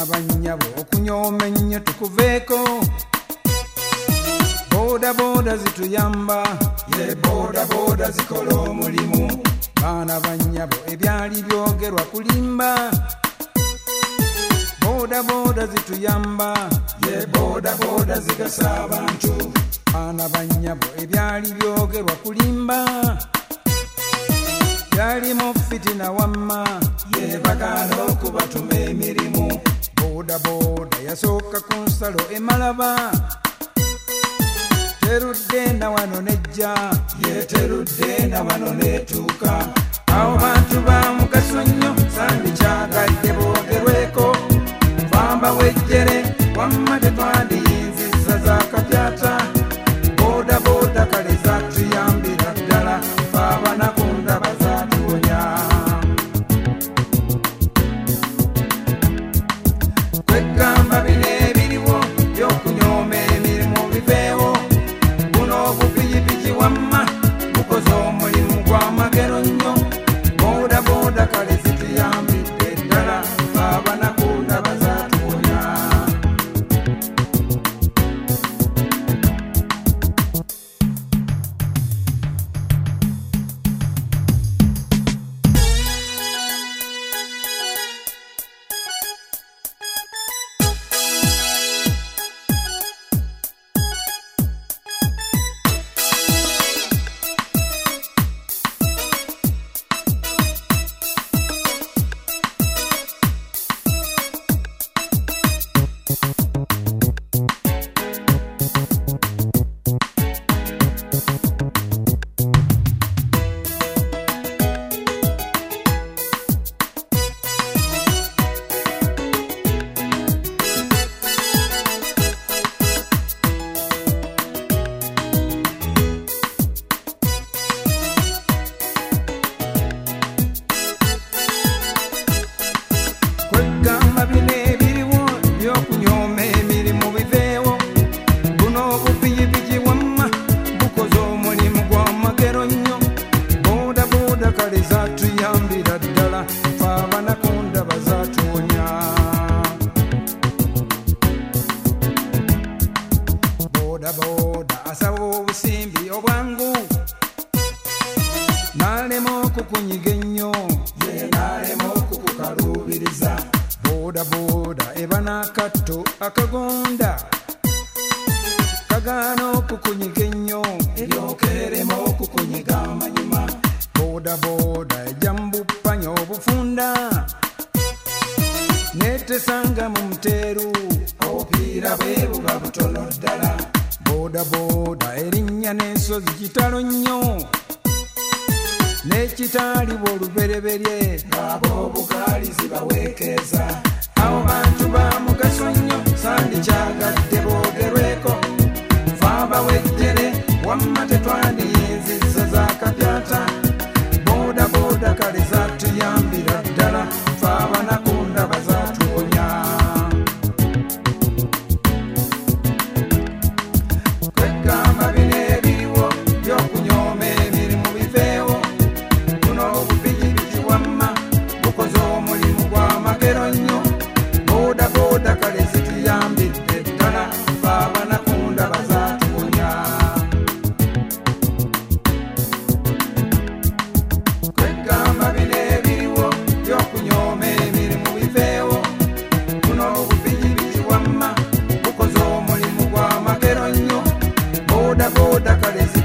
Bana banyabo okunyooma ennyo tukuveeko. Boda boda zituyamba, ye boda boda zikola omulimu. Bana banyabo ebyali byogerwa kulimba. Boda boda zituyamba, ye boda boda zigasa abantu. Bana banyabo ebyali byogerwa kulimba. Byali mu fitina wamma, ye bagala okubatuma emirimu. Boda boda yasooka ku nsalo emalaba. Terudde na wano nejja, ye terudde na wano netuuka. Awo bantu ba mugaso nnyo sandi kyagadde boogerweko. Famba wejjere wamma tetwandiyinziza za kapyata. Boda boda kale zatuyambira ddala, fe abanaku ndaba zaatuwonya. Kwegamba bino ebiriwo by'okunyooma emirimu biveewo. Buno obupikipiki wamma bukoze omulimu gw'amagero nnyo. Boda boda kale zituyambidde ddala, fe abanaku ndaba zaatuwonya. Kwegamba bino ebiriwo by'okunyooma emirimu biveewo. Buno obupikipiki wamma bukoze omulimu gw'amagero nnyo. Boda boda kale zaatuyambira ddala, fe abanaku ndaba zaatuwonya. Boda boda asaba obusimbi obwangu, n'alema okukunyiga ennyo, ye n'alema okukukaluubiriza. Boda boda eba n'akatto akagonda, kagaana okukunyiga ennyo, eryoka erema okukunyiga amanyuma. Boda boda ejja mu buppanya obufunda, n'etesanga mu muteeru, obupiira bwe buba butono ddala. Boda boda erinnya n'ensozi kitalo nnyo, n'ekitaalibwa olubereberye, ng'ab'obugaali zibaweekeza. Awo bantu ba mugaso nnyo sandi kyagadde boogerweko. Fe abawejjere wamma tetwandiyinziza za kapyata. Boda boda kale zaatuyambira ddala, fe abanaku ndaba zaatuwonya. Kwegamba bino ebiriwo by'okunyooma emirimu biveewo. Buno obupikipiki wamma bukoze omulimu gw'amagero nnyo. Boda boda kale zituyambidde ddala, fe abanaku ndaba zaatuwonya. Kwegamba bino ebiriwo by'okunyooma emirimu biveewo. Buno obupikipiki wamma bukoze omulimu gw'amagero nnyo. Boda boda kale